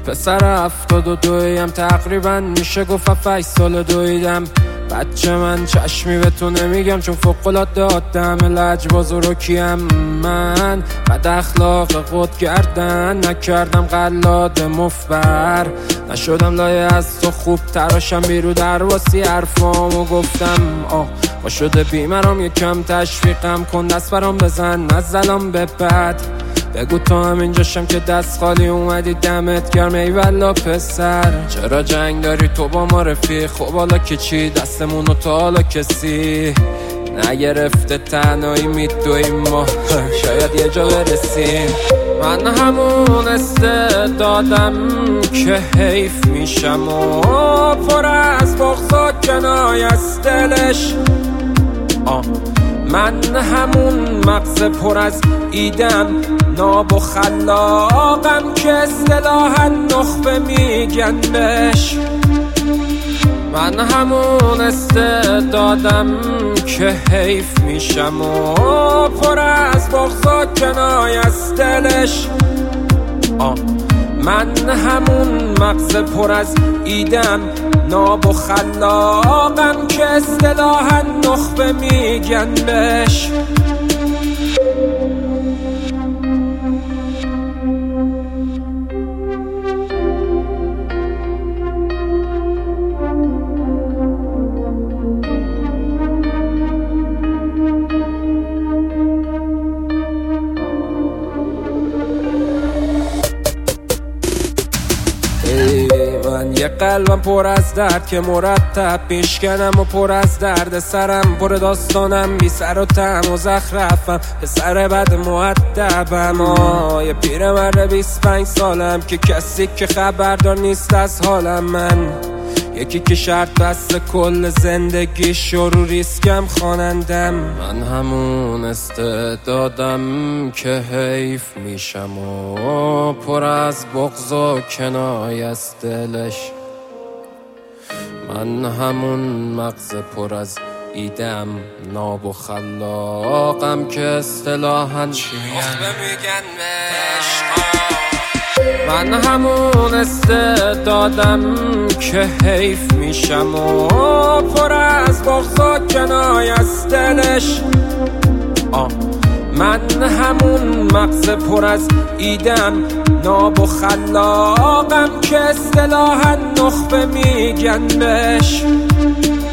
پسر 72یم تقریبا میشه گفت 7 سال دویدم. بچه من چشمی به تو نمیگم چون فوق‌العاده آدم لجباز و رکیم. من بد اخلاق خود گردن نکردم قلاد مفبر. نشدم لایه از تو خوب تراشم بیرو در واسی حرفامو گفتم. با شده بیمرام یکم تشویقم کن دست برام بزن نزلام به بد. بگو تو همینجاشم که دست خالی اومدی دمت گرم ای والا پسر. چرا جنگ داری تو با ما رفیق؟ خب حالا که چی دستمونو تا حالا کسی نگرفته تنهایی میدویم ما شاید یه جا برسیم. من همون استعدادم که حیف میشم و پر از بغض و کنایه است دلش. من همون مغز پر از ایدم ناب و خلاقم که اصطلاحاً نخبه میگن بهش. من همون استعدادم که حیف میشم و پر از بغض و کنایه است دلش. من همون مغز پر از ایدم ناب و خلاقم که اصطلاحاً نخبه میگن بهش. من یه قلبم پر از درد که مرتب میشکنم و پر از درد سرم پر داستانم بی سر و تم و زخرفم پسر بد مؤدبم. یه پیرمرد 25 سالم که کسی که خبردار نیست از حالم. من یکی که شرط بسته کل زندگیش رو ریسکم خوانندم. من همون استعدادم که حیف میشم و پر از بغض و کنایه است دلش. من همون مغز پر از ایدم ناب و خلاقم که اصطلاحاً نخبه میگن بهش. من همون استعدادم که حیف میشم و پر از بغض و کنایه است دلش. من همون مغز پر از ایدم ناب و خلاقم که اصطلاحاً نخبه میگن بهش.